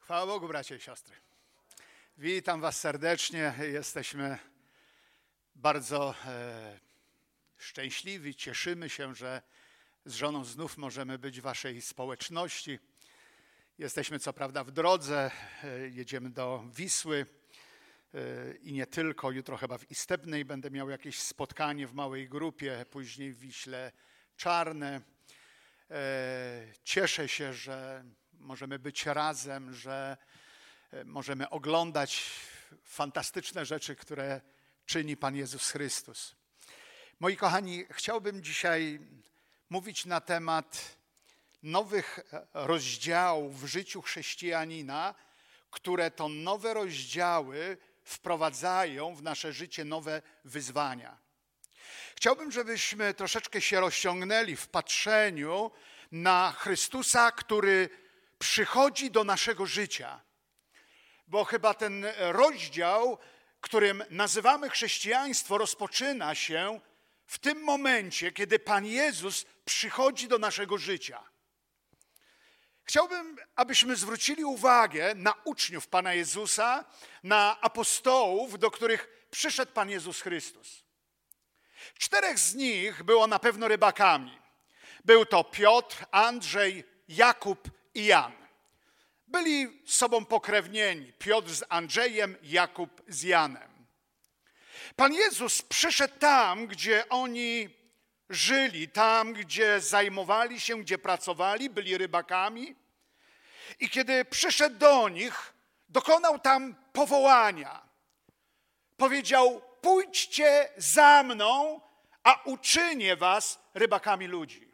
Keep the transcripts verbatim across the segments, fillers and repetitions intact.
Chwała Bogu, bracia i siostry. Witam was serdecznie. Jesteśmy bardzo e, szczęśliwi, cieszymy się, że z żoną znów możemy być w waszej społeczności. Jesteśmy co prawda w drodze, e, jedziemy do Wisły e, i nie tylko. Jutro chyba w Istebnej będę miał jakieś spotkanie w małej grupie, później w Wiśle Czarne. E, cieszę się, że możemy być razem, że możemy oglądać fantastyczne rzeczy, które czyni Pan Jezus Chrystus. Moi kochani, chciałbym dzisiaj mówić na temat nowych rozdziałów w życiu chrześcijanina, które to nowe rozdziały wprowadzają w nasze życie nowe wyzwania. Chciałbym, żebyśmy troszeczkę się rozciągnęli w patrzeniu na Chrystusa, który przychodzi do naszego życia. Bo chyba ten rozdział, którym nazywamy chrześcijaństwo, rozpoczyna się w tym momencie, kiedy Pan Jezus przychodzi do naszego życia. Chciałbym, abyśmy zwrócili uwagę na uczniów Pana Jezusa, na apostołów, do których przyszedł Pan Jezus Chrystus. Czterech z nich było na pewno rybakami. Był to Piotr, Andrzej, Jakub i Jan. Byli z sobą pokrewnieni, Piotr z Andrzejem, Jakub z Janem. Pan Jezus przyszedł tam, gdzie oni żyli, tam, gdzie zajmowali się, gdzie pracowali, byli rybakami. I kiedy przyszedł do nich, dokonał tam powołania. Powiedział: pójdźcie za mną, a uczynię was rybakami ludzi.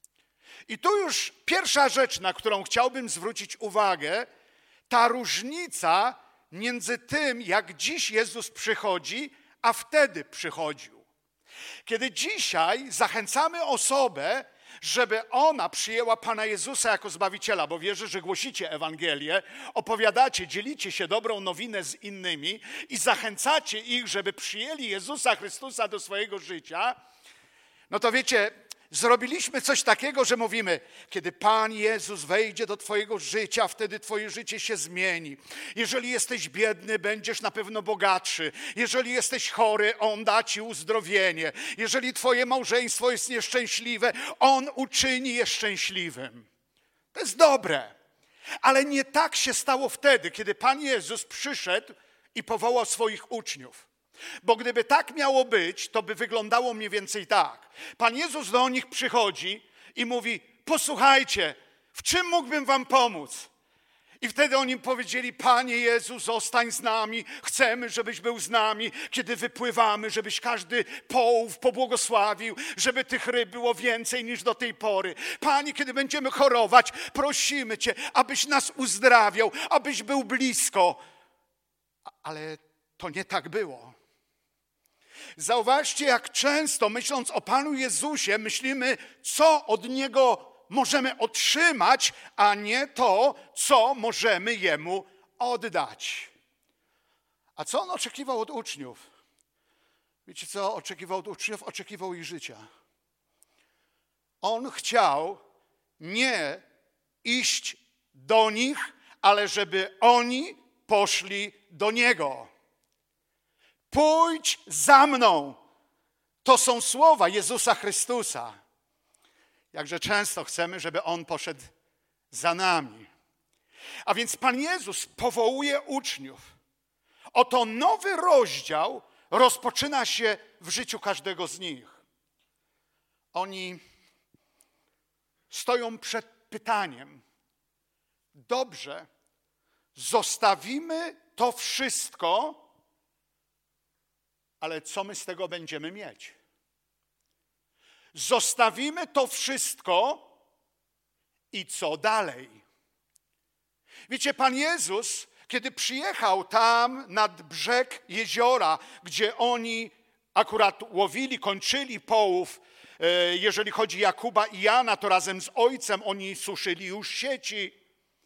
I tu już pierwsza rzecz, na którą chciałbym zwrócić uwagę, ta różnica między tym, jak dziś Jezus przychodzi, a wtedy przychodził. Kiedy dzisiaj zachęcamy osobę, żeby ona przyjęła Pana Jezusa jako Zbawiciela, bo wierzę, że głosicie Ewangelię, opowiadacie, dzielicie się dobrą nowinę z innymi i zachęcacie ich, żeby przyjęli Jezusa Chrystusa do swojego życia, no to wiecie, zrobiliśmy coś takiego, że mówimy, kiedy Pan Jezus wejdzie do twojego życia, wtedy twoje życie się zmieni. Jeżeli jesteś biedny, będziesz na pewno bogatszy. Jeżeli jesteś chory, On da ci uzdrowienie. Jeżeli twoje małżeństwo jest nieszczęśliwe, On uczyni je szczęśliwym. To jest dobre. Ale nie tak się stało wtedy, kiedy Pan Jezus przyszedł i powołał swoich uczniów. Bo gdyby tak miało być, to by wyglądało mniej więcej tak. Pan Jezus do nich przychodzi i mówi: posłuchajcie, w czym mógłbym wam pomóc? I wtedy oni powiedzieli: Panie Jezu, zostań z nami, chcemy, żebyś był z nami, kiedy wypływamy, żebyś każdy połów pobłogosławił, żeby tych ryb było więcej niż do tej pory. Panie, kiedy będziemy chorować, prosimy Cię, abyś nas uzdrawiał, abyś był blisko. Ale to nie tak było. Zauważcie, jak często, myśląc o Panu Jezusie, myślimy, co od Niego możemy otrzymać, a nie to, co możemy Jemu oddać. A co On oczekiwał od uczniów? Wiecie, co oczekiwał od uczniów? Oczekiwał ich życia. On chciał nie iść do nich, ale żeby oni poszli do Niego. Pójdź za mną. To są słowa Jezusa Chrystusa. Jakże często chcemy, żeby On poszedł za nami. A więc Pan Jezus powołuje uczniów. Oto nowy rozdział rozpoczyna się w życiu każdego z nich. Oni stoją przed pytaniem: dobrze, zostawimy to wszystko, ale co my z tego będziemy mieć? Zostawimy to wszystko i co dalej? Wiecie, Pan Jezus, kiedy przyjechał tam nad brzeg jeziora, gdzie oni akurat łowili, kończyli połów, jeżeli chodzi o Jakuba i Jana, to razem z ojcem oni suszyli już sieci.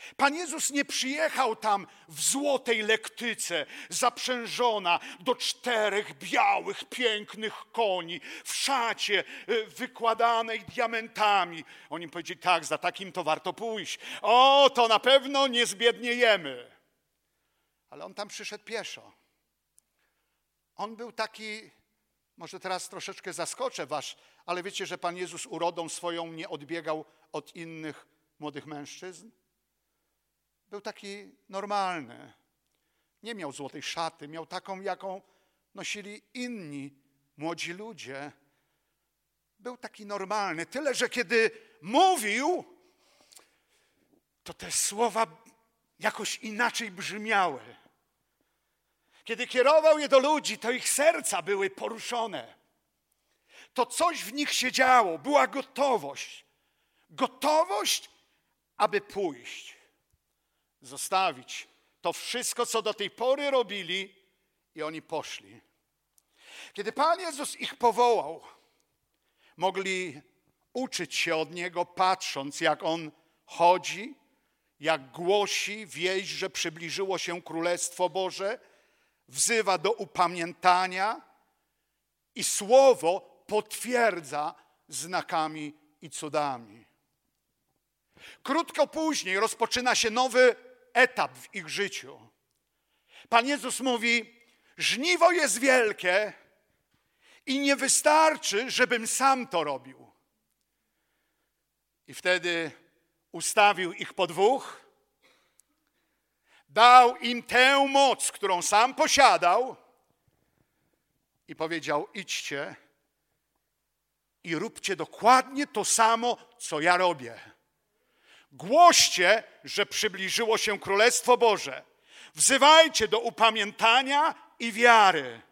Pan Jezus nie przyjechał tam w złotej lektyce, zaprzężona do czterech białych, pięknych koni, w szacie wykładanej diamentami. Oni powiedzieli, tak, za takim to warto pójść. O, to na pewno nie zbiedniejemy. Ale on tam przyszedł pieszo. On był taki, może teraz troszeczkę zaskoczę was, ale wiecie, że Pan Jezus urodą swoją nie odbiegał od innych młodych mężczyzn? Był taki normalny. Nie miał złotej szaty, miał taką, jaką nosili inni młodzi ludzie. Był taki normalny. Tyle, że kiedy mówił, to te słowa jakoś inaczej brzmiały. Kiedy kierował je do ludzi, to ich serca były poruszone. To coś w nich się działo, była gotowość. Gotowość, aby pójść. Zostawić to wszystko, co do tej pory robili i oni poszli. Kiedy Pan Jezus ich powołał, mogli uczyć się od Niego, patrząc, jak On chodzi, jak głosi wieść, że przybliżyło się Królestwo Boże, wzywa do upamiętania i Słowo potwierdza znakami i cudami. Krótko później rozpoczyna się nowy etap w ich życiu. Pan Jezus mówi, żniwo jest wielkie i nie wystarczy, żebym sam to robił. I wtedy ustawił ich po dwóch, dał im tę moc, którą sam posiadał i powiedział, idźcie i róbcie dokładnie to samo, co ja robię. Głoście, że przybliżyło się Królestwo Boże. Wzywajcie do upamiętania i wiary.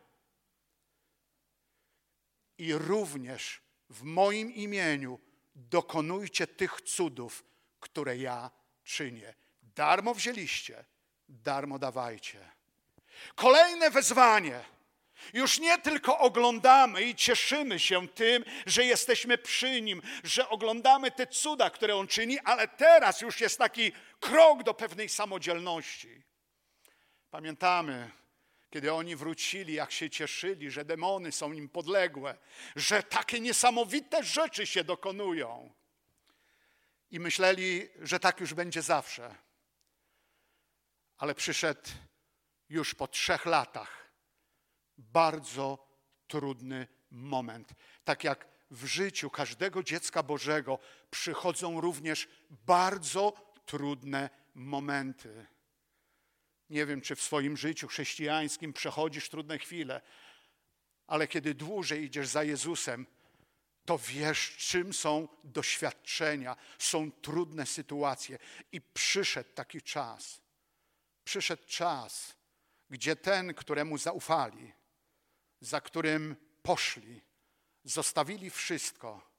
I również w moim imieniu dokonujcie tych cudów, które ja czynię. Darmo wzięliście, darmo dawajcie. Kolejne wezwanie. Już nie tylko oglądamy i cieszymy się tym, że jesteśmy przy Nim, że oglądamy te cuda, które On czyni, ale teraz już jest taki krok do pewnej samodzielności. Pamiętamy, kiedy oni wrócili, jak się cieszyli, że demony są im podległe, że takie niesamowite rzeczy się dokonują. I myśleli, że tak już będzie zawsze. Ale przyszedł już po trzech latach bardzo trudny moment. Tak jak w życiu każdego dziecka Bożego przychodzą również bardzo trudne momenty. Nie wiem, czy w swoim życiu chrześcijańskim przechodzisz trudne chwile, ale kiedy dłużej idziesz za Jezusem, to wiesz, czym są doświadczenia, są trudne sytuacje. I przyszedł taki czas, przyszedł czas, gdzie ten, któremu zaufali, za którym poszli, zostawili wszystko,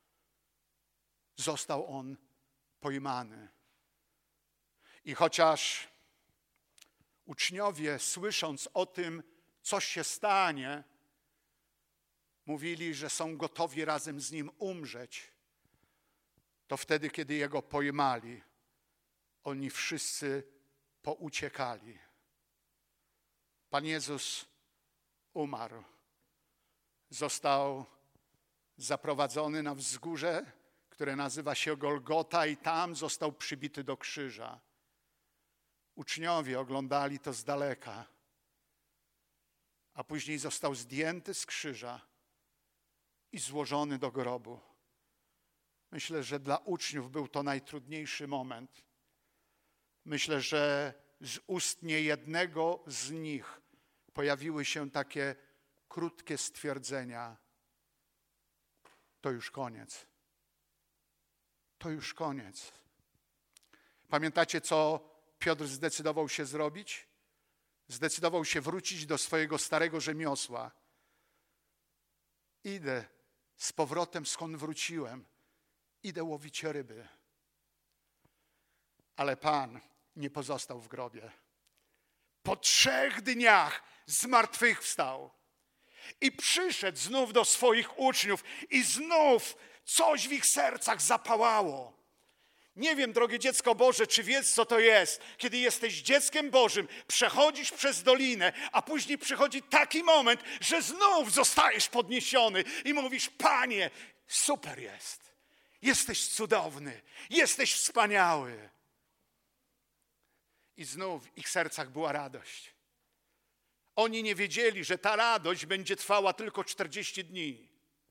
został on pojmany. I chociaż uczniowie, słysząc o tym, co się stanie, mówili, że są gotowi razem z nim umrzeć, to wtedy, kiedy jego pojmali, oni wszyscy pouciekali. Pan Jezus umarł. Został zaprowadzony na wzgórze, które nazywa się Golgota, i tam został przybity do krzyża. Uczniowie oglądali to z daleka, a później został zdjęty z krzyża i złożony do grobu. Myślę, że dla uczniów był to najtrudniejszy moment. Myślę, że z ust niejednego z nich pojawiły się takie krótkie stwierdzenia. To już koniec. To już koniec. Pamiętacie, co Piotr zdecydował się zrobić? Zdecydował się wrócić do swojego starego rzemiosła. Idę z powrotem, skąd wróciłem. Idę łowić ryby. Ale Pan nie pozostał w grobie. Po trzech dniach zmartwychwstał i przyszedł znów do swoich uczniów i znów coś w ich sercach zapałało. Nie wiem, drogie dziecko Boże, czy wiesz, co to jest, kiedy jesteś dzieckiem Bożym, przechodzisz przez dolinę, a później przychodzi taki moment, że znów zostajesz podniesiony i mówisz: Panie, super jest, jesteś cudowny, jesteś wspaniały. I znów w ich sercach była radość. Oni nie wiedzieli, że ta radość będzie trwała tylko czterdzieści dni,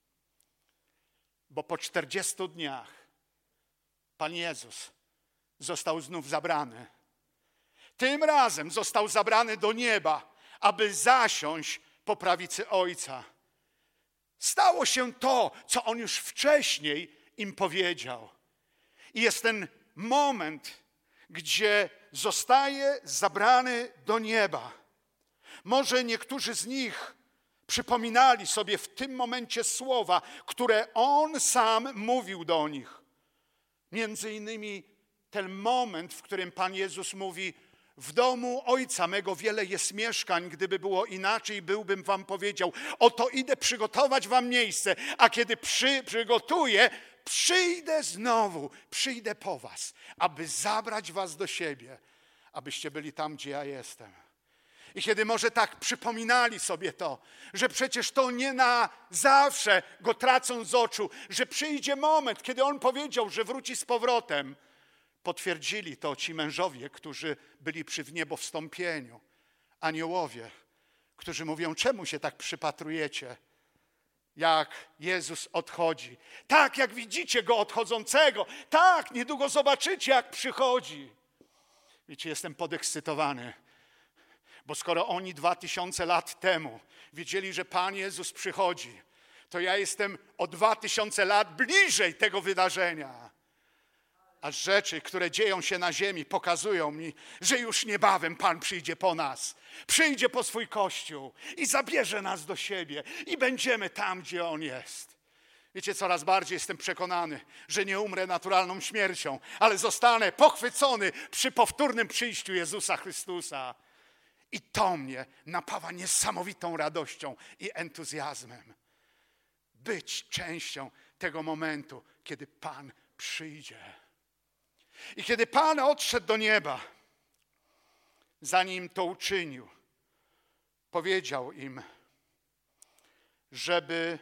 bo po czterdziestu dniach Pan Jezus został znów zabrany. Tym razem został zabrany do nieba, aby zasiąść po prawicy Ojca. Stało się to, co On już wcześniej im powiedział. I jest ten moment, gdzie zostaje zabrany do nieba. Może niektórzy z nich przypominali sobie w tym momencie słowa, które On sam mówił do nich. Między innymi ten moment, w którym Pan Jezus mówi: w domu Ojca mego wiele jest mieszkań, gdyby było inaczej, byłbym wam powiedział. Oto idę przygotować wam miejsce, a kiedy przy, przygotuję, przyjdę znowu, przyjdę po was, aby zabrać was do siebie, abyście byli tam, gdzie ja jestem. I kiedy może tak przypominali sobie to, że przecież to nie na zawsze go tracą z oczu, że przyjdzie moment, kiedy on powiedział, że wróci z powrotem, potwierdzili to ci mężowie, którzy byli przy wniebowstąpieniu, aniołowie, którzy mówią: czemu się tak przypatrujecie, jak Jezus odchodzi? Tak, jak widzicie Go odchodzącego, tak, niedługo zobaczycie, jak przychodzi. Wiecie, jestem podekscytowany. Bo skoro oni dwa tysiące lat temu wiedzieli, że Pan Jezus przychodzi, to ja jestem o dwa tysiące lat bliżej tego wydarzenia. A rzeczy, które dzieją się na ziemi, pokazują mi, że już niebawem Pan przyjdzie po nas. Przyjdzie po swój Kościół i zabierze nas do siebie i będziemy tam, gdzie On jest. Wiecie, coraz bardziej jestem przekonany, że nie umrę naturalną śmiercią, ale zostanę pochwycony przy powtórnym przyjściu Jezusa Chrystusa. I to mnie napawa niesamowitą radością i entuzjazmem. Być częścią tego momentu, kiedy Pan przyjdzie. I kiedy Pan odszedł do nieba, zanim to uczynił, powiedział im, żeby,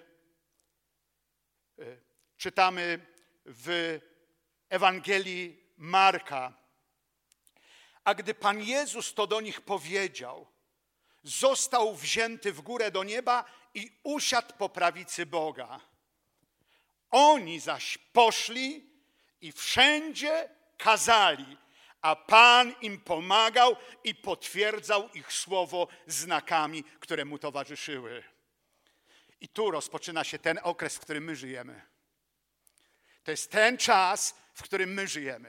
czytamy w Ewangelii Marka, a gdy Pan Jezus to do nich powiedział, został wzięty w górę do nieba i usiadł po prawicy Boga. Oni zaś poszli i wszędzie kazali, a Pan im pomagał i potwierdzał ich słowo znakami, które mu towarzyszyły. I tu rozpoczyna się ten okres, w którym my żyjemy. To jest ten czas, w którym my żyjemy.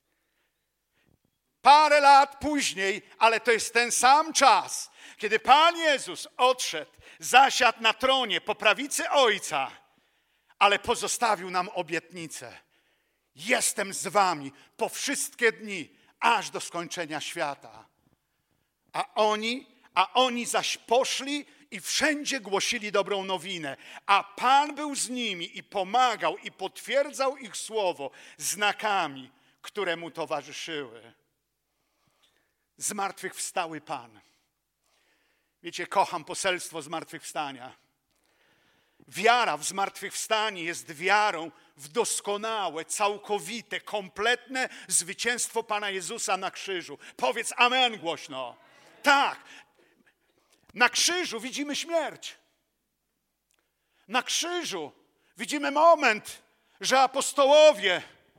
Parę lat później, ale to jest ten sam czas, kiedy Pan Jezus odszedł, zasiadł na tronie po prawicy Ojca, ale pozostawił nam obietnicę. Jestem z wami po wszystkie dni, aż do skończenia świata. A oni, a oni zaś poszli i wszędzie głosili dobrą nowinę. A Pan był z nimi i pomagał i potwierdzał ich słowo znakami, które mu towarzyszyły. Zmartwychwstały Pan. Wiecie, kocham poselstwo zmartwychwstania. Wiara w zmartwychwstanie jest wiarą w doskonałe, całkowite, kompletne zwycięstwo Pana Jezusa na krzyżu. Powiedz amen głośno. Tak, na krzyżu widzimy śmierć. Na krzyżu widzimy moment, że apostołowie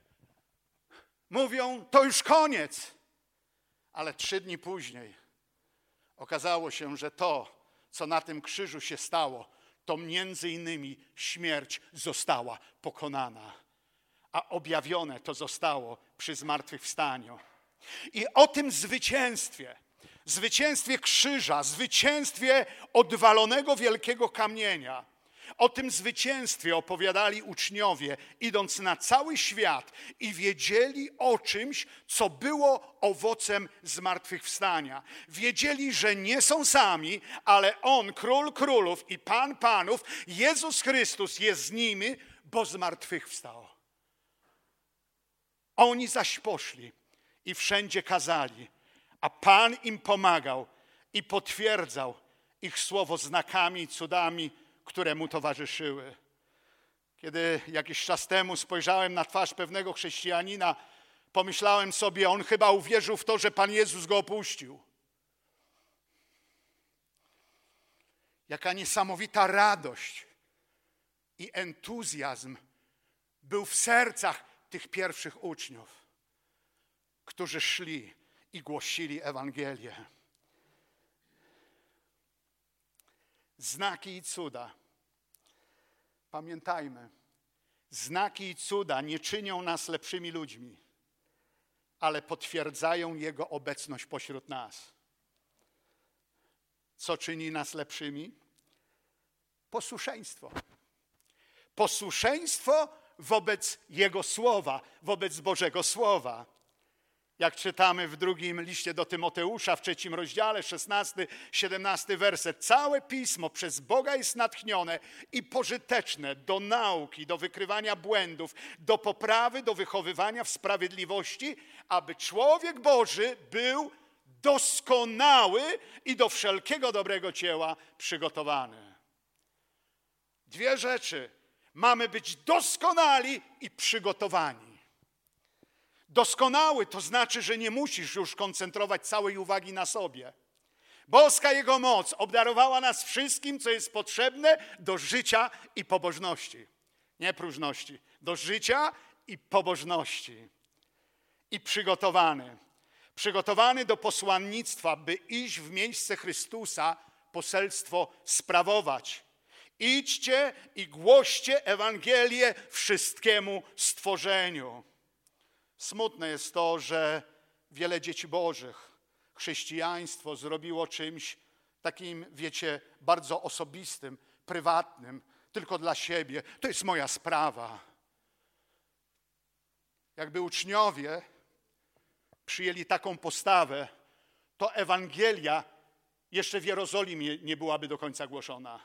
mówią: to już koniec. Ale trzy dni później okazało się, że to, co na tym krzyżu się stało, to między innymi śmierć została pokonana, a objawione to zostało przy zmartwychwstaniu. I o tym zwycięstwie, zwycięstwie krzyża, zwycięstwie odwalonego wielkiego kamienia, o tym zwycięstwie opowiadali uczniowie, idąc na cały świat i wiedzieli o czymś, co było owocem zmartwychwstania. Wiedzieli, że nie są sami, ale On, Król Królów i Pan Panów, Jezus Chrystus jest z nimi, bo zmartwychwstał. Oni zaś poszli i wszędzie kazali, a Pan im pomagał i potwierdzał ich słowo znakami i cudami, które mu towarzyszyły. Kiedy jakiś czas temu spojrzałem na twarz pewnego chrześcijanina, pomyślałem sobie, on chyba uwierzył w to, że Pan Jezus go opuścił. Jaka niesamowita radość i entuzjazm był w sercach tych pierwszych uczniów, którzy szli i głosili Ewangelię. Znaki i cuda. Pamiętajmy, znaki i cuda nie czynią nas lepszymi ludźmi, ale potwierdzają Jego obecność pośród nas. Co czyni nas lepszymi? Posłuszeństwo. Posłuszeństwo wobec Jego Słowa, wobec Bożego Słowa. Jak czytamy w drugim liście do Tymoteusza, w trzecim rozdziale, szesnasty, siedemnasty werset. Całe Pismo przez Boga jest natchnione i pożyteczne do nauki, do wykrywania błędów, do poprawy, do wychowywania w sprawiedliwości, aby człowiek Boży był doskonały i do wszelkiego dobrego dzieła przygotowany. Dwie rzeczy. Mamy być doskonali i przygotowani. Doskonały to znaczy, że nie musisz już koncentrować całej uwagi na sobie. Boska Jego moc obdarowała nas wszystkim, co jest potrzebne do życia i pobożności. Nie próżności. Do życia i pobożności. I przygotowany. Przygotowany do posłannictwa, by iść w miejsce Chrystusa, poselstwo sprawować. Idźcie i głoście Ewangelię wszystkiemu stworzeniu. Smutne jest to, że wiele dzieci bożych chrześcijaństwo zrobiło czymś takim, wiecie, bardzo osobistym, prywatnym, tylko dla siebie. To jest moja sprawa. Jakby uczniowie przyjęli taką postawę, to Ewangelia jeszcze w Jerozolimie nie byłaby do końca głoszona.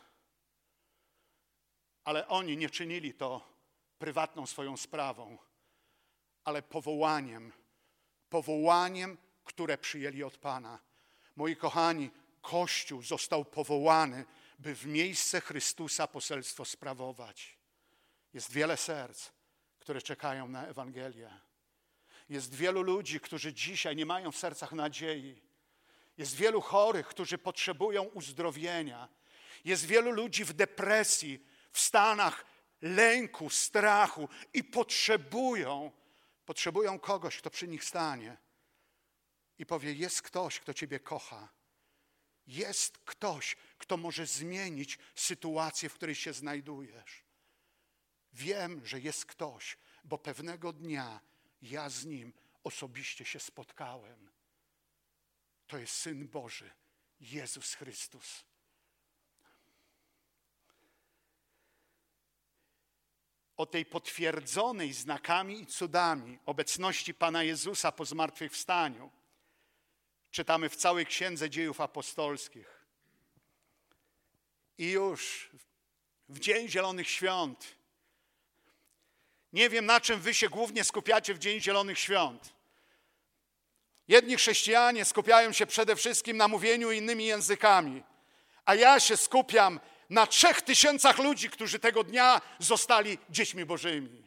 Ale oni nie czynili to prywatną swoją sprawą, ale powołaniem, powołaniem, które przyjęli od Pana. Moi kochani, Kościół został powołany, by w miejsce Chrystusa poselstwo sprawować. Jest wiele serc, które czekają na Ewangelię. Jest wielu ludzi, którzy dzisiaj nie mają w sercach nadziei. Jest wielu chorych, którzy potrzebują uzdrowienia. Jest wielu ludzi w depresji, w stanach lęku, strachu i potrzebują, potrzebują kogoś, kto przy nich stanie i powie, jest ktoś, kto Ciebie kocha. Jest ktoś, kto może zmienić sytuację, w której się znajdujesz. Wiem, że jest ktoś, bo pewnego dnia ja z Nim osobiście się spotkałem. To jest Syn Boży, Jezus Chrystus. O tej potwierdzonej znakami i cudami obecności Pana Jezusa po zmartwychwstaniu czytamy w całej Księdze Dziejów Apostolskich. I już w Dzień Zielonych Świąt, nie wiem, na czym wy się głównie skupiacie w Dzień Zielonych Świąt. Jedni chrześcijanie skupiają się przede wszystkim na mówieniu innymi językami, a ja się skupiam na trzech tysiącach ludzi, którzy tego dnia zostali dziećmi Bożymi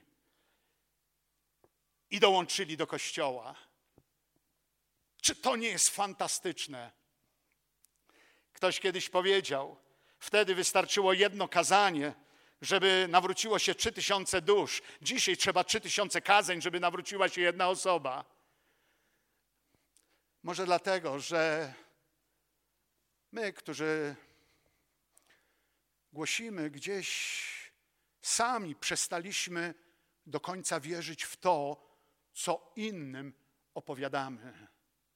i dołączyli do Kościoła. Czy to nie jest fantastyczne? Ktoś kiedyś powiedział, wtedy wystarczyło jedno kazanie, żeby nawróciło się trzy tysiące dusz. Dzisiaj trzeba trzy tysiące kazań, żeby nawróciła się jedna osoba. Może dlatego, że my, którzy głosimy, gdzieś sami przestaliśmy do końca wierzyć w to, co innym opowiadamy.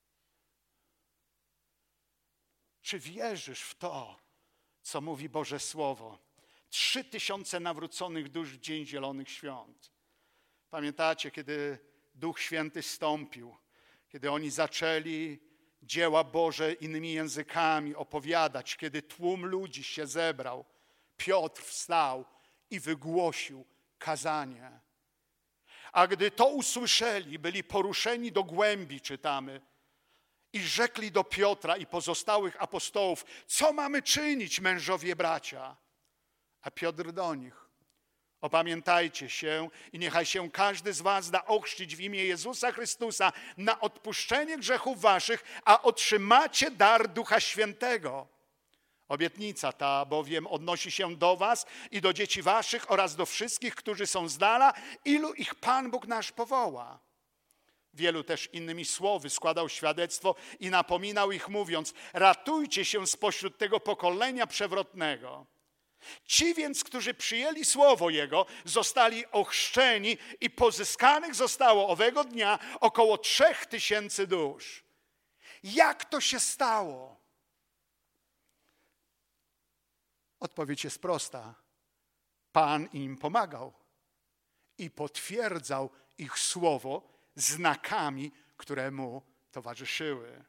Czy wierzysz w to, co mówi Boże Słowo? Trzy tysiące nawróconych dusz w Dzień Zielonych Świąt. Pamiętacie, kiedy Duch Święty stąpił, kiedy oni zaczęli dzieła Boże innymi językami opowiadać, kiedy tłum ludzi się zebrał, Piotr wstał i wygłosił kazanie. A gdy to usłyszeli, byli poruszeni do głębi, czytamy, i rzekli do Piotra i pozostałych apostołów: co mamy czynić, mężowie bracia? A Piotr do nich: opamiętajcie się i niechaj się każdy z was da ochrzcić w imię Jezusa Chrystusa na odpuszczenie grzechów waszych, a otrzymacie dar Ducha Świętego. Obietnica ta bowiem odnosi się do was i do dzieci waszych oraz do wszystkich, którzy są z dala, ilu ich Pan Bóg nasz powoła. Wielu też innymi słowy składał świadectwo i napominał ich, mówiąc: ratujcie się spośród tego pokolenia przewrotnego. Ci więc, którzy przyjęli słowo Jego, zostali ochrzczeni i pozyskanych zostało owego dnia około trzech tysięcy dusz. Jak to się stało? Odpowiedź jest prosta. Pan im pomagał i potwierdzał ich słowo znakami, które mu towarzyszyły.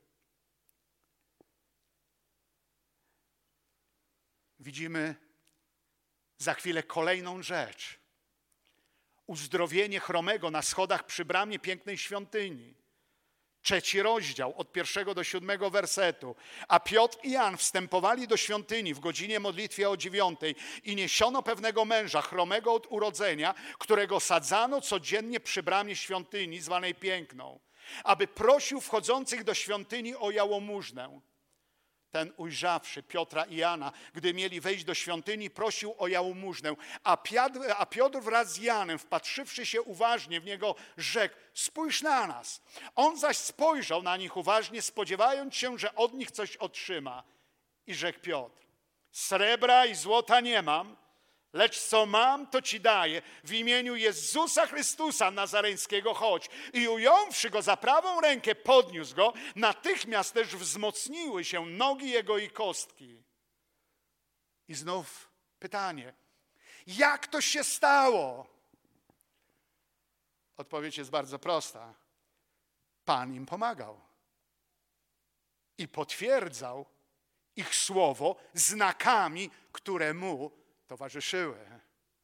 Widzimy za chwilę kolejną rzecz. Uzdrowienie chromego na schodach przy bramie pięknej świątyni. Trzeci rozdział, od pierwszego do siódmego wersetu. A Piotr i Jan wstępowali do świątyni w godzinie modlitwie o dziewiątej i niesiono pewnego męża, chromego od urodzenia, którego sadzano codziennie przy bramie świątyni, zwanej Piękną, aby prosił wchodzących do świątyni o jałmużnę. Ten, ujrzawszy Piotra i Jana, gdy mieli wejść do świątyni, prosił o jałmużnę, a Piotr, a Piotr wraz z Janem, wpatrzywszy się uważnie w niego, rzekł: spójrz na nas. On zaś spojrzał na nich uważnie, spodziewając się, że od nich coś otrzyma. I rzekł Piotr: srebra i złota nie mam, lecz co mam, to ci daję. W imieniu Jezusa Chrystusa Nazareńskiego chodź. I ująwszy go za prawą rękę, podniósł go. Natychmiast też wzmocniły się nogi jego i kostki. I znów pytanie: jak to się stało? Odpowiedź jest bardzo prosta. Pan im pomagał i potwierdzał ich słowo znakami, które mu towarzyszyły.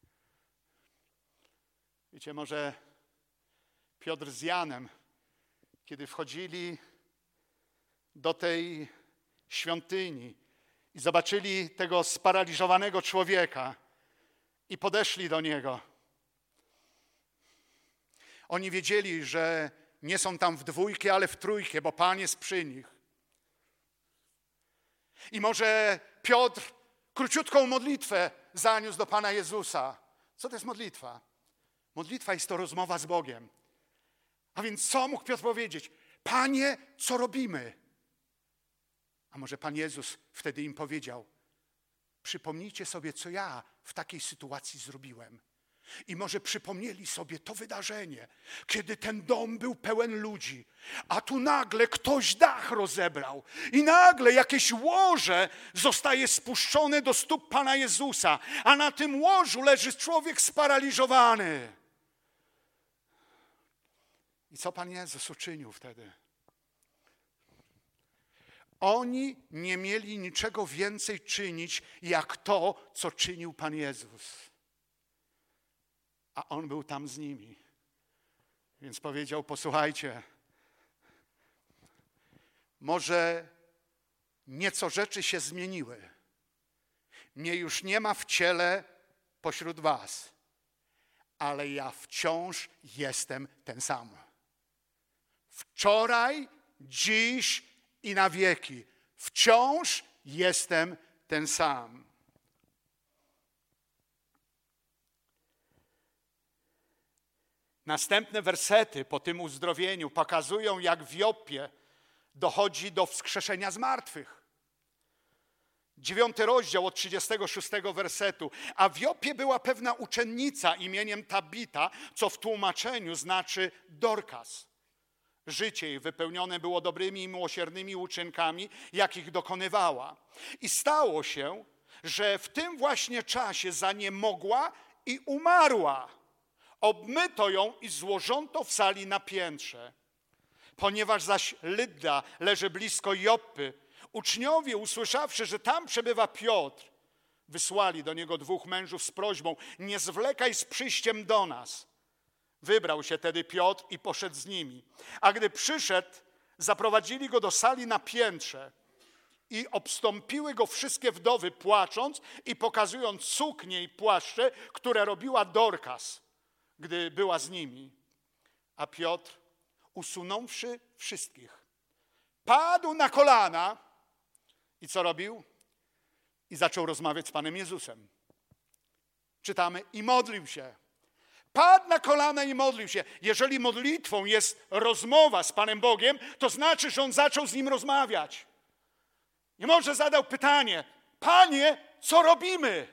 Wiecie, może Piotr z Janem, kiedy wchodzili do tej świątyni i zobaczyli tego sparaliżowanego człowieka i podeszli do niego, oni wiedzieli, że nie są tam w dwójkę, ale w trójkę, bo Pan jest przy nich. I może Piotr króciutką modlitwę zaniósł do Pana Jezusa. Co to jest modlitwa? Modlitwa jest to rozmowa z Bogiem. A więc co mógł Piotr powiedzieć? Panie, co robimy? A może Pan Jezus wtedy im powiedział: przypomnijcie sobie, co ja w takiej sytuacji zrobiłem. I może przypomnieli sobie to wydarzenie, kiedy ten dom był pełen ludzi, a tu nagle ktoś dach rozebrał i nagle jakieś łoże zostaje spuszczone do stóp Pana Jezusa, a na tym łożu leży człowiek sparaliżowany. I co Pan Jezus uczynił wtedy? Oni nie mieli niczego więcej czynić, jak to, co czynił Pan Jezus. A On był tam z nimi. Więc powiedział: posłuchajcie, może nieco rzeczy się zmieniły. Mnie już nie ma w ciele pośród was, ale ja wciąż jestem ten sam. Wczoraj, dziś i na wieki. Wciąż jestem ten sam. Następne wersety po tym uzdrowieniu pokazują, jak w Joppie dochodzi do wskrzeszenia z martwych. Dziewiąty rozdział od trzydziestego szóstego wersetu. A w Joppie była pewna uczennica imieniem Tabita, co w tłumaczeniu znaczy Dorkas. Życie jej wypełnione było dobrymi i miłosiernymi uczynkami, jakich dokonywała. I stało się, że w tym właśnie czasie zaniemogła i umarła. Obmyto ją i złożono w sali na piętrze. Ponieważ zaś Lydda leży blisko Joppy, uczniowie, usłyszawszy, że tam przebywa Piotr, wysłali do niego dwóch mężów z prośbą: nie zwlekaj z przyjściem do nas. Wybrał się tedy Piotr i poszedł z nimi. A gdy przyszedł, zaprowadzili go do sali na piętrze i obstąpiły go wszystkie wdowy, płacząc i pokazując suknie i płaszcze, które robiła Dorkas, gdy była z nimi. A Piotr, usunąwszy wszystkich, padł na kolana i co robił? I zaczął rozmawiać z Panem Jezusem. Czytamy, i modlił się. Padł na kolana i modlił się. Jeżeli modlitwą jest rozmowa z Panem Bogiem, to znaczy, że on zaczął z Nim rozmawiać. I może zadał pytanie, Panie, co robimy?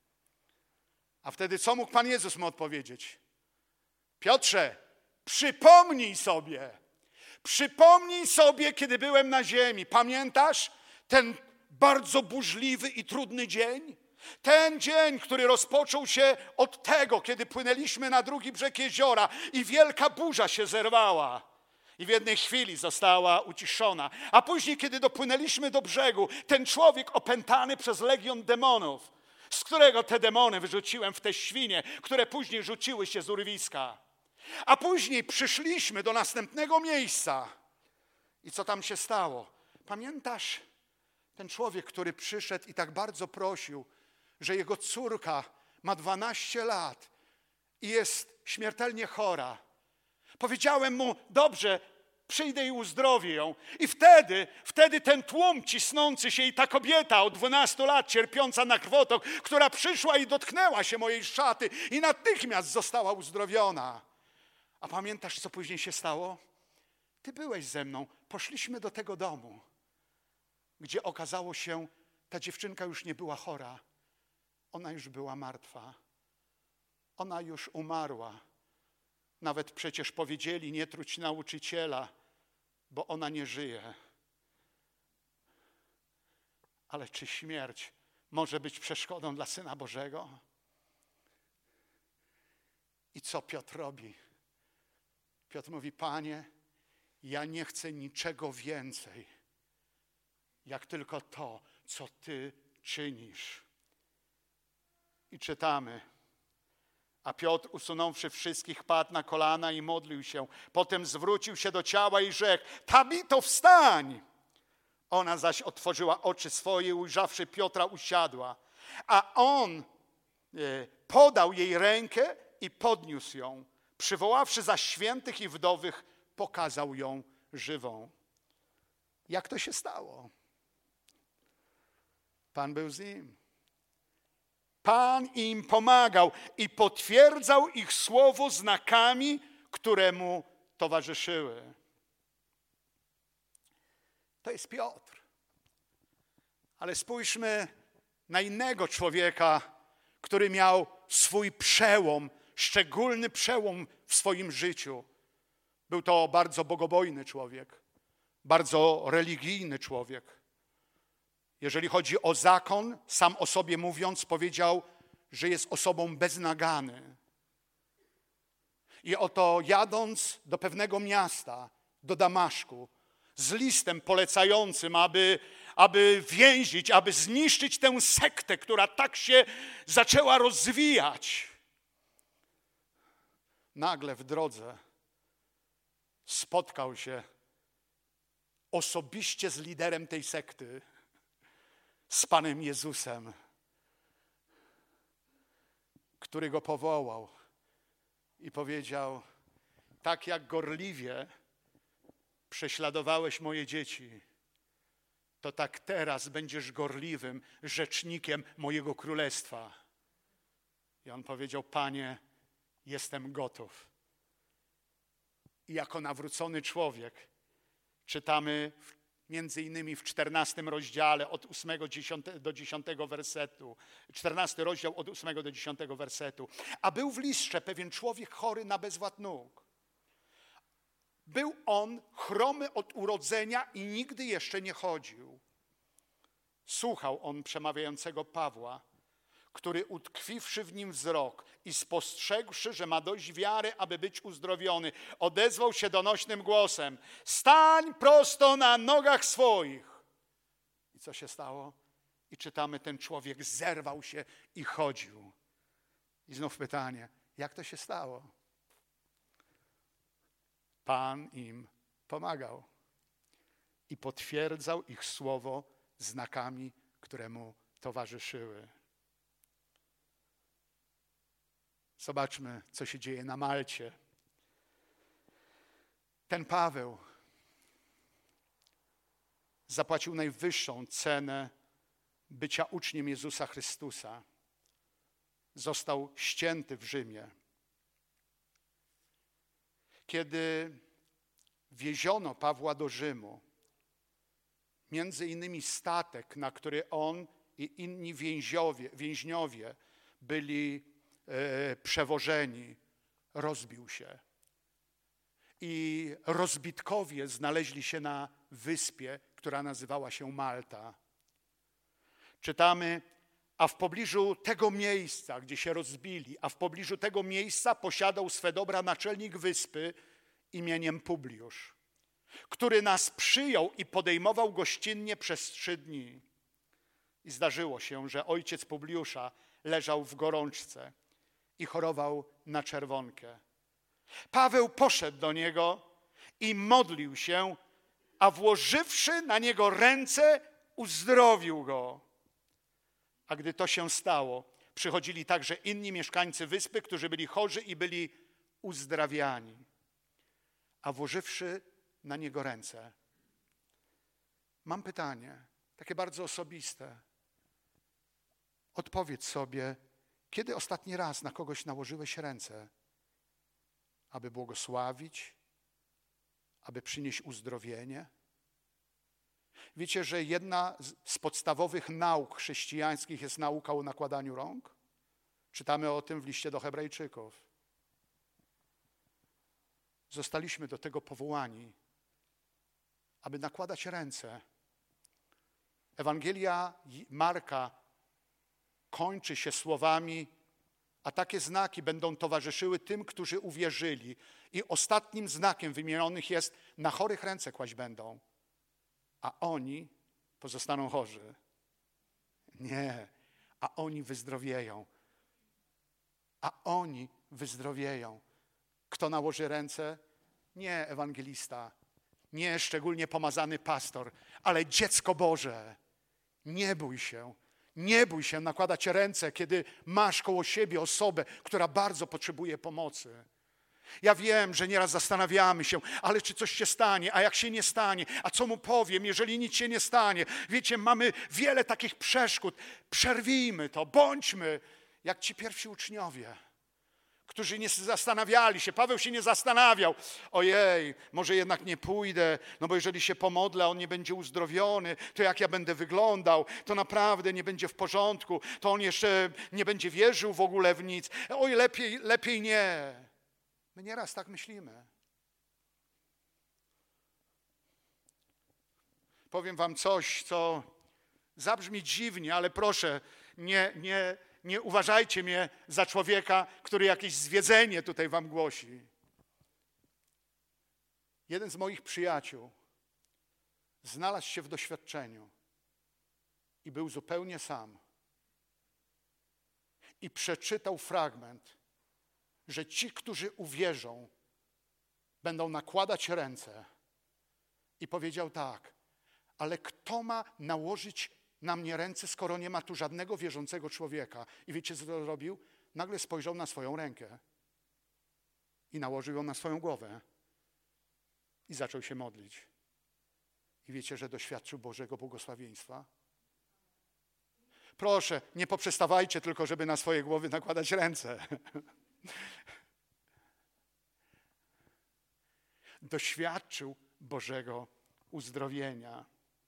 A wtedy co mógł Pan Jezus mu odpowiedzieć? Piotrze, przypomnij sobie, przypomnij sobie, kiedy byłem na ziemi. Pamiętasz ten bardzo burzliwy i trudny dzień? Ten dzień, który rozpoczął się od tego, kiedy płynęliśmy na drugi brzeg jeziora i wielka burza się zerwała i w jednej chwili została uciszona. A później, kiedy dopłynęliśmy do brzegu, ten człowiek opętany przez legion demonów, z którego te demony wyrzuciłem w te świnie, które później rzuciły się z urwiska. A później przyszliśmy do następnego miejsca. I co tam się stało? Pamiętasz ten człowiek, który przyszedł i tak bardzo prosił, że jego córka ma dwanaście lat i jest śmiertelnie chora. Powiedziałem mu, dobrze, przyjdę i uzdrowię ją. I wtedy, wtedy ten tłum cisnący się i ta kobieta od dwunastu lat cierpiąca na krwotok, która przyszła i dotknęła się mojej szaty i natychmiast została uzdrowiona. A pamiętasz, co później się stało? Ty byłeś ze mną. Poszliśmy do tego domu, gdzie okazało się, ta dziewczynka już nie była chora. Ona już była martwa. Ona już umarła. Nawet przecież powiedzieli, nie truć nauczyciela, bo ona nie żyje. Ale czy śmierć może być przeszkodą dla Syna Bożego? I co Piotr robi? Piotr mówi, Panie, ja nie chcę niczego więcej, jak tylko to, co Ty czynisz. I czytamy. A Piotr, usunąwszy wszystkich, padł na kolana i modlił się. Potem zwrócił się do ciała i rzekł, Tabito, wstań! Ona zaś otworzyła oczy swoje, ujrzawszy Piotra, usiadła. A on podał jej rękę i podniósł ją. Przywoławszy zaś świętych i wdowych, pokazał ją żywą. Jak to się stało? Pan był z nim. Pan im pomagał i potwierdzał ich słowo znakami, które mu towarzyszyły. To jest Piotr. Ale spójrzmy na innego człowieka, który miał swój przełom, szczególny przełom w swoim życiu. Był to bardzo bogobojny człowiek, bardzo religijny człowiek. Jeżeli chodzi o zakon, sam o sobie mówiąc, powiedział, że jest osobą bez nagany. I oto jadąc do pewnego miasta, do Damaszku, z listem polecającym, aby, aby więzić, aby zniszczyć tę sektę, która tak się zaczęła rozwijać. Nagle w drodze spotkał się osobiście z liderem tej sekty, z Panem Jezusem, który go powołał i powiedział, tak jak gorliwie prześladowałeś moje dzieci, to tak teraz będziesz gorliwym rzecznikiem mojego królestwa. I on powiedział, Panie, jestem gotów. I jako nawrócony człowiek czytamy w Między innymi w czternastym rozdziale od ósmego do dziesiątego wersetu. czternasty rozdział od ósmego do dziesiątego wersetu. A był w Listrze pewien człowiek chory na bezwład nóg. Był on chromy od urodzenia i nigdy jeszcze nie chodził. Słuchał on przemawiającego Pawła, który utkwiwszy w nim wzrok i spostrzegłszy, że ma dość wiary, aby być uzdrowiony, odezwał się donośnym głosem, stań prosto na nogach swoich. I co się stało? I czytamy, ten człowiek zerwał się i chodził. I znów pytanie, jak to się stało? Pan im pomagał i potwierdzał ich słowo znakami, które mu towarzyszyły. Zobaczmy, co się dzieje na Malcie. Ten Paweł zapłacił najwyższą cenę bycia uczniem Jezusa Chrystusa. Został ścięty w Rzymie. Kiedy wieziono Pawła do Rzymu, między innymi statek, na który on i inni więźniowie, więźniowie byli e, przewożeni, rozbił się. I rozbitkowie znaleźli się na wyspie, która nazywała się Malta. Czytamy, a w pobliżu tego miejsca, gdzie się rozbili, a w pobliżu tego miejsca posiadał swe dobra naczelnik wyspy imieniem Publiusz, który nas przyjął i podejmował gościnnie przez trzy dni. I zdarzyło się, że ojciec Publiusza leżał w gorączce i chorował na czerwonkę. Paweł poszedł do niego i modlił się, a włożywszy na niego ręce, uzdrowił go. A gdy to się stało, przychodzili także inni mieszkańcy wyspy, którzy byli chorzy i byli uzdrawiani. A włożywszy na niego ręce, mam pytanie, takie bardzo osobiste. Odpowiedz sobie, kiedy ostatni raz na kogoś nałożyłeś ręce, aby błogosławić, aby przynieść uzdrowienie? Wiecie, że jedna z podstawowych nauk chrześcijańskich jest nauka o nakładaniu rąk? Czytamy o tym w liście do Hebrajczyków. Zostaliśmy do tego powołani, aby nakładać ręce. Ewangelia Marka kończy się słowami: a takie znaki będą towarzyszyły tym, którzy uwierzyli. I ostatnim znakiem wymienionych jest: na chorych ręce kłaść będą, a oni pozostaną chorzy. Nie, a oni wyzdrowieją. A oni wyzdrowieją. Kto nałoży ręce? Nie ewangelista, nie szczególnie pomazany pastor, ale dziecko Boże. Nie bój się, nie bój się nakładać ręce, kiedy masz koło siebie osobę, która bardzo potrzebuje pomocy. Ja wiem, że nieraz zastanawiamy się, ale czy coś się stanie, a jak się nie stanie, a co mu powiem, jeżeli nic się nie stanie. Wiecie, mamy wiele takich przeszkód. Przerwijmy to, bądźmy jak ci pierwsi uczniowie, którzy nie zastanawiali się. Paweł się nie zastanawiał. Ojej, może jednak nie pójdę, no bo jeżeli się pomodlę, on nie będzie uzdrowiony, to jak ja będę wyglądał, to naprawdę nie będzie w porządku, to on jeszcze nie będzie wierzył w ogóle w nic. Oj, lepiej, lepiej nie. My nieraz tak myślimy. Powiem wam coś, co zabrzmi dziwnie, ale proszę, nie, nie, nie uważajcie mnie za człowieka, który jakieś zwiedzenie tutaj wam głosi. Jeden z moich przyjaciół znalazł się w doświadczeniu i był zupełnie sam. I przeczytał fragment, że ci, którzy uwierzą, będą nakładać ręce. I powiedział tak: ale kto ma nałożyć na mnie ręce, skoro nie ma tu żadnego wierzącego człowieka? I wiecie, co zrobił? Nagle spojrzał na swoją rękę i nałożył ją na swoją głowę i zaczął się modlić. I wiecie, że doświadczył Bożego błogosławieństwa? Proszę, nie poprzestawajcie tylko, żeby na swoje głowy nakładać ręce. Doświadczył Bożego uzdrowienia.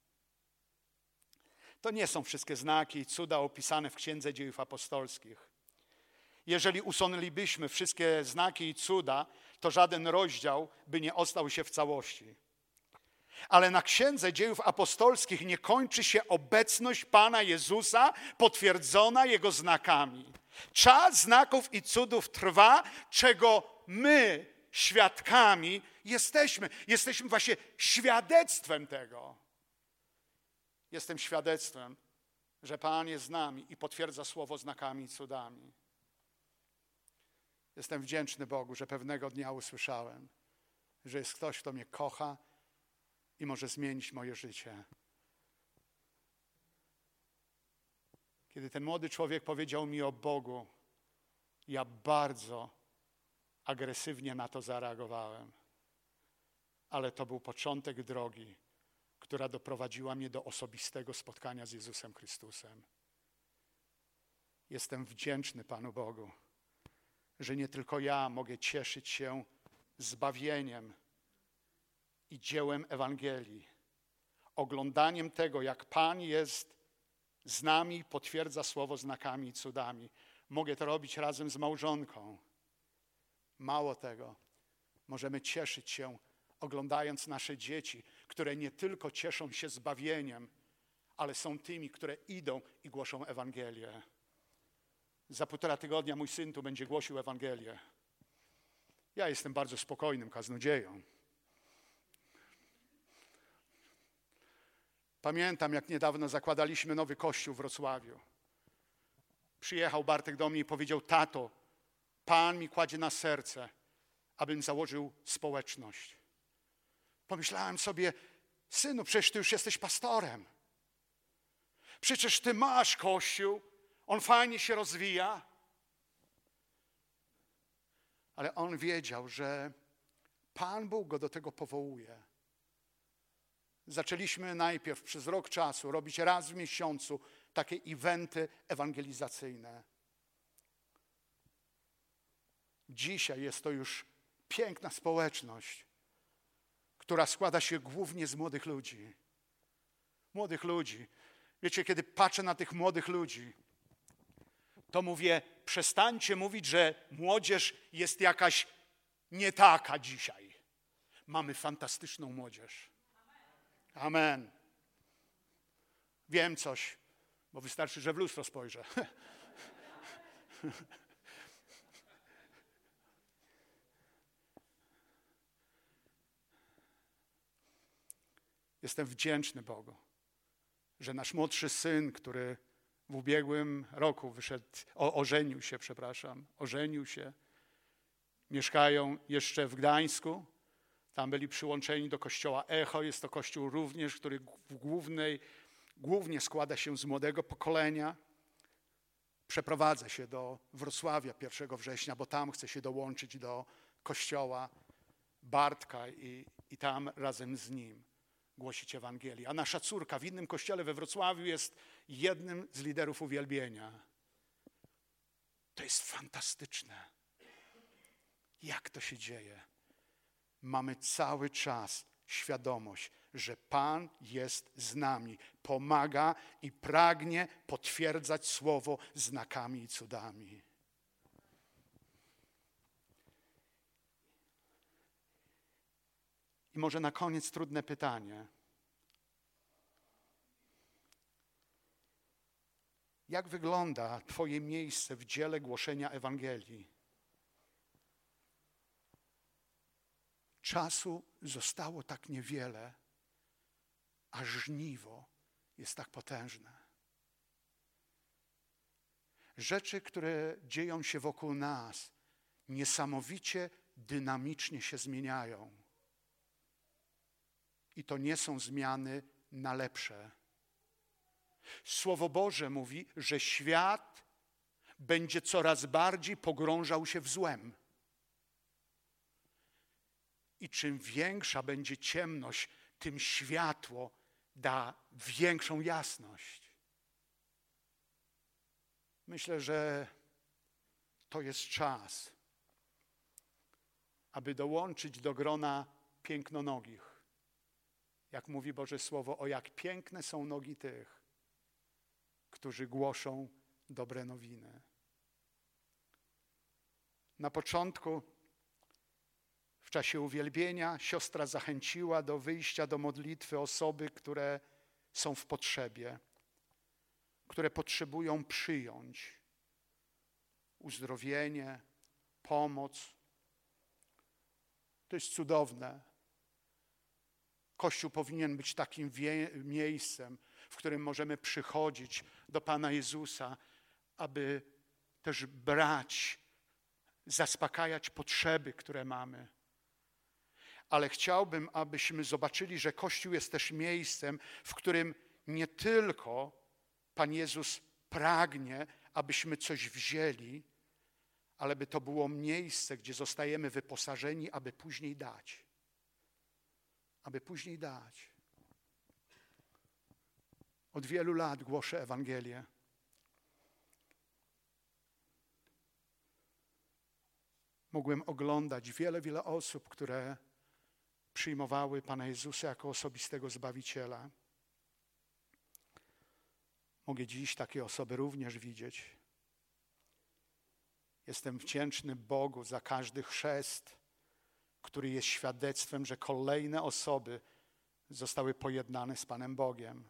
To nie są wszystkie znaki i cuda opisane w Księdze Dziejów Apostolskich. Jeżeli usunęlibyśmy wszystkie znaki i cuda, to żaden rozdział by nie ostał się w całości. Ale na Księdze Dziejów Apostolskich nie kończy się obecność Pana Jezusa potwierdzona Jego znakami. Czas znaków i cudów trwa, czego my świadkami jesteśmy. Jesteśmy właśnie świadectwem tego. Jestem świadectwem, że Pan jest z nami i potwierdza słowo znakami i cudami. Jestem wdzięczny Bogu, że pewnego dnia usłyszałem, że jest ktoś, kto mnie kocha i może zmienić moje życie. Kiedy ten młody człowiek powiedział mi o Bogu, ja bardzo agresywnie na to zareagowałem. Ale to był początek drogi, która doprowadziła mnie do osobistego spotkania z Jezusem Chrystusem. Jestem wdzięczny Panu Bogu, że nie tylko ja mogę cieszyć się zbawieniem i dziełem Ewangelii, oglądaniem tego, jak Pan jest z nami, potwierdza Słowo znakami i cudami. Mogę to robić razem z małżonką. Mało tego, możemy cieszyć się, oglądając nasze dzieci, które nie tylko cieszą się zbawieniem, ale są tymi, które idą i głoszą Ewangelię. Za półtora tygodnia mój syn tu będzie głosił Ewangelię. Ja jestem bardzo spokojnym kaznodzieją. Pamiętam, jak niedawno zakładaliśmy nowy kościół w Wrocławiu. Przyjechał Bartek do mnie i powiedział: tato, Pan mi kładzie na serce, abym założył społeczność. Pomyślałem sobie: synu, przecież ty już jesteś pastorem. Przecież ty masz kościół, on fajnie się rozwija. Ale on wiedział, że Pan Bóg go do tego powołuje. Zaczęliśmy najpierw przez rok czasu robić raz w miesiącu takie eventy ewangelizacyjne. Dzisiaj jest to już piękna społeczność, która składa się głównie z młodych ludzi. Młodych ludzi. Wiecie, kiedy patrzę na tych młodych ludzi, to mówię: przestańcie mówić, że młodzież jest jakaś nie taka dzisiaj. Mamy fantastyczną młodzież. Amen. Wiem coś, bo wystarczy, że w lustro spojrzę. Jestem wdzięczny Bogu, że nasz młodszy syn, który w ubiegłym roku wyszedł, o, ożenił się, przepraszam, ożenił się, mieszkają jeszcze w Gdańsku. Tam byli przyłączeni do kościoła Echo. Jest to kościół również, który w głównej, głównie składa się z młodego pokolenia. Przeprowadzę się do Wrocławia pierwszego września, bo tam chcę się dołączyć do kościoła Bartka i, i tam razem z nim głosić Ewangelię. A nasza córka w innym kościele we Wrocławiu jest jednym z liderów uwielbienia. To jest fantastyczne. Jak to się dzieje? Mamy cały czas świadomość, że Pan jest z nami, pomaga i pragnie potwierdzać Słowo znakami i cudami. I może na koniec trudne pytanie. Jak wygląda Twoje miejsce w dziele głoszenia Ewangelii? Czasu zostało tak niewiele, a żniwo jest tak potężne. Rzeczy, które dzieją się wokół nas, niesamowicie dynamicznie się zmieniają. I to nie są zmiany na lepsze. Słowo Boże mówi, że świat będzie coraz bardziej pogrążał się w złem. I czym większa będzie ciemność, tym światło da większą jasność. Myślę, że to jest czas, aby dołączyć do grona pięknonogich. Jak mówi Boże Słowo, o jak piękne są nogi tych, którzy głoszą dobre nowiny. Na początku, w czasie uwielbienia, siostra zachęciła do wyjścia do modlitwy osoby, które są w potrzebie, które potrzebują przyjąć uzdrowienie, pomoc. To jest cudowne. Kościół powinien być takim wie- miejscem, w którym możemy przychodzić do Pana Jezusa, aby też brać, zaspokajać potrzeby, które mamy. ale chciałbym, abyśmy zobaczyli, że Kościół jest też miejscem, w którym nie tylko Pan Jezus pragnie, abyśmy coś wzięli, ale by to było miejsce, gdzie zostajemy wyposażeni, aby później dać. Aby później dać. Od wielu lat głoszę Ewangelię. Mogłem oglądać wiele, wiele osób, które przyjmowały Pana Jezusa jako osobistego Zbawiciela. Mogę dziś takie osoby również widzieć. Jestem wdzięczny Bogu za każdy chrzest, który jest świadectwem, że kolejne osoby zostały pojednane z Panem Bogiem.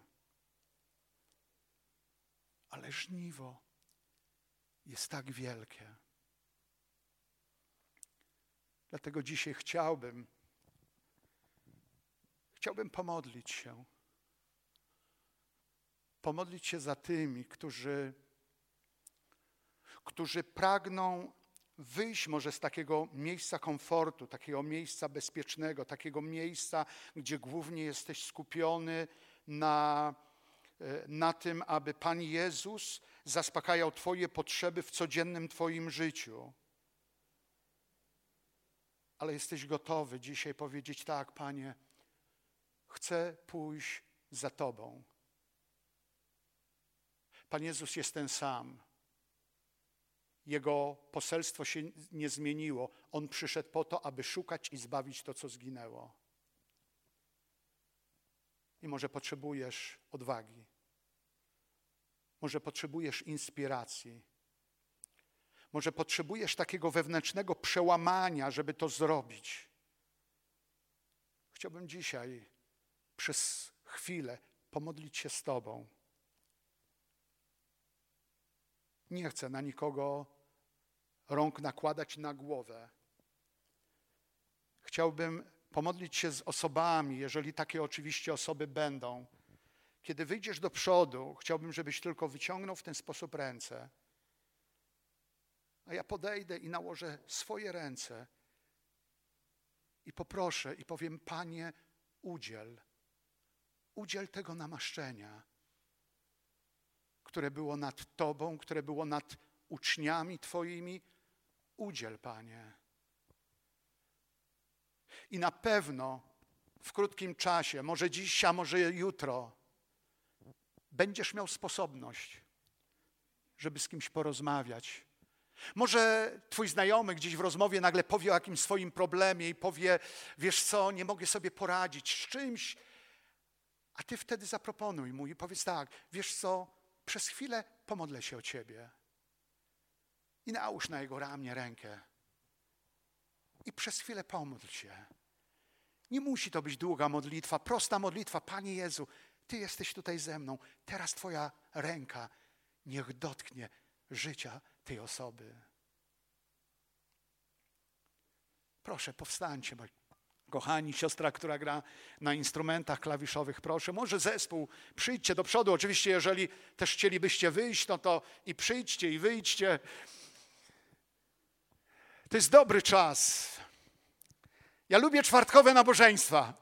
Ale żniwo jest tak wielkie. Dlatego dzisiaj chciałbym, chciałbym pomodlić się. Pomodlić się za tymi, którzy, którzy pragną wyjść może z takiego miejsca komfortu, takiego miejsca bezpiecznego, takiego miejsca, gdzie głównie jesteś skupiony na, na tym, aby Pan Jezus zaspokajał Twoje potrzeby w codziennym Twoim życiu. Ale jesteś gotowy dzisiaj powiedzieć: tak, Panie, chcę pójść za Tobą. Pan Jezus jest ten sam. Jego poselstwo się nie zmieniło. On przyszedł po to, aby szukać i zbawić to, co zginęło. I może potrzebujesz odwagi. Może potrzebujesz inspiracji. Może potrzebujesz takiego wewnętrznego przełamania, żeby to zrobić. Chciałbym dzisiaj przez chwilę pomodlić się z Tobą. Nie chcę na nikogo rąk nakładać na głowę. Chciałbym pomodlić się z osobami, jeżeli takie oczywiście osoby będą. Kiedy wyjdziesz do przodu, chciałbym, żebyś tylko wyciągnął w ten sposób ręce. A ja podejdę i nałożę swoje ręce i poproszę i powiem: Panie, udziel, udziel tego namaszczenia, które było nad Tobą, które było nad uczniami Twoimi. Udziel, Panie. I na pewno w krótkim czasie, może dziś, a może jutro, będziesz miał sposobność, żeby z kimś porozmawiać. Może twój znajomy gdzieś w rozmowie nagle powie o jakimś swoim problemie i powie: wiesz co, nie mogę sobie poradzić z czymś, a ty wtedy zaproponuj mu i powiedz tak: wiesz co, przez chwilę pomodlę się o ciebie. I nałóż na jego ramię rękę. I przez chwilę pomódl się. Nie musi to być długa modlitwa, prosta modlitwa. Panie Jezu, Ty jesteś tutaj ze mną. Teraz Twoja ręka niech dotknie życia tej osoby. Proszę, powstańcie, moi kochani. Siostra, która gra na instrumentach klawiszowych, proszę. Może zespół, przyjdźcie do przodu. Oczywiście, jeżeli też chcielibyście wyjść, no to i przyjdźcie, i wyjdźcie. To jest dobry czas. Ja lubię czwartkowe nabożeństwa.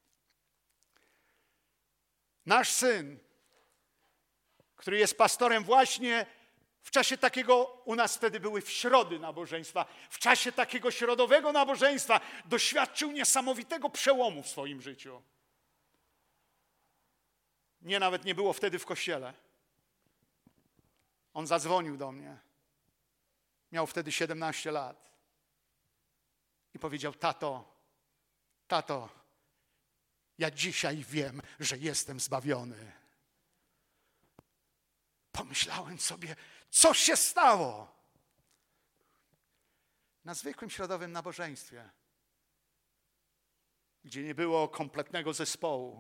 Nasz syn, który jest pastorem, właśnie w czasie takiego, u nas wtedy były w środy nabożeństwa, w czasie takiego środowego nabożeństwa doświadczył niesamowitego przełomu w swoim życiu. Mnie nawet nie było wtedy w kościele. On zadzwonił do mnie. Miał wtedy siedemnaście lat. I powiedział: tato, tato, ja dzisiaj wiem, że jestem zbawiony. Pomyślałem sobie, co się stało? Na zwykłym środowym nabożeństwie, gdzie nie było kompletnego zespołu,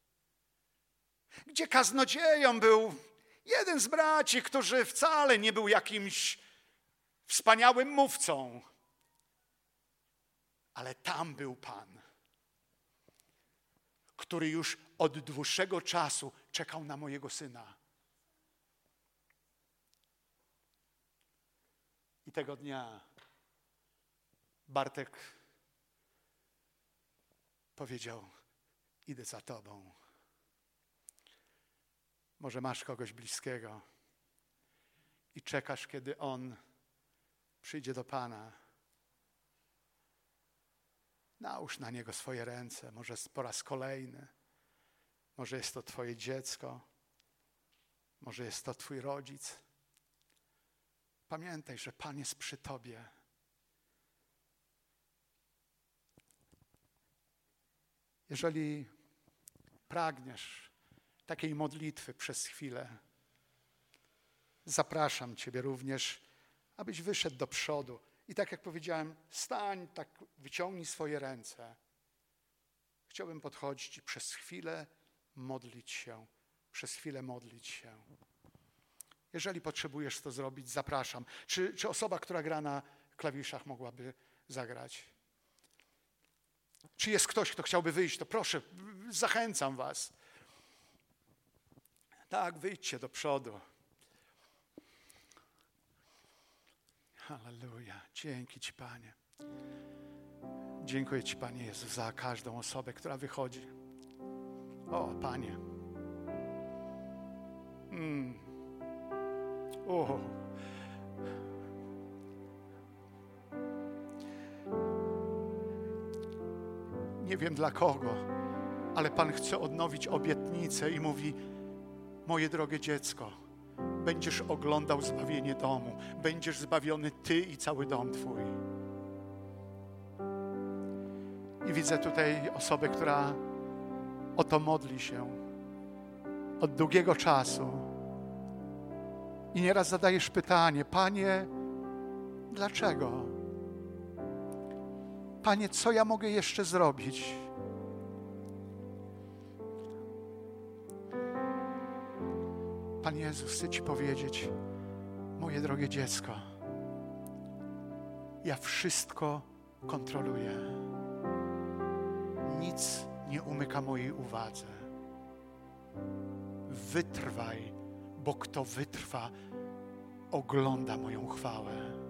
gdzie kaznodzieją był jeden z braci, który wcale nie był jakimś wspaniałym mówcą, ale tam był Pan, który już od dłuższego czasu czekał na mojego syna. I tego dnia Bartek powiedział: idę za Tobą. Może masz kogoś bliskiego i czekasz, kiedy on przyjdzie do Pana. Nałóż na niego swoje ręce, może po raz kolejny. Może jest to Twoje dziecko, może jest to Twój rodzic. Pamiętaj, że Pan jest przy Tobie. Jeżeli pragniesz takiej modlitwy przez chwilę, zapraszam Ciebie również, abyś wyszedł do przodu. I tak jak powiedziałem, stań, tak wyciągnij swoje ręce. Chciałbym podchodzić i przez chwilę modlić się, przez chwilę modlić się. Jeżeli potrzebujesz to zrobić, zapraszam. Czy, czy osoba, która gra na klawiszach, mogłaby zagrać? Czy jest ktoś, kto chciałby wyjść, to proszę, zachęcam was. Tak, wyjdźcie do przodu. Halleluja. Dzięki Ci, Panie. Dziękuję Ci, Panie Jezu, za każdą osobę, która wychodzi. O, Panie. Mm. O. Nie wiem dla kogo, ale Pan chce odnowić obietnicę i mówi: moje drogie dziecko, będziesz oglądał zbawienie domu, będziesz zbawiony Ty i cały dom Twój. I widzę tutaj osobę, która o to modli się od długiego czasu. I nieraz zadajesz pytanie: Panie, dlaczego? Panie, co ja mogę jeszcze zrobić? Pan Jezus chce Ci powiedzieć: moje drogie dziecko, ja wszystko kontroluję. Nic nie umyka mojej uwadze. Wytrwaj, bo kto wytrwa, ogląda moją chwałę.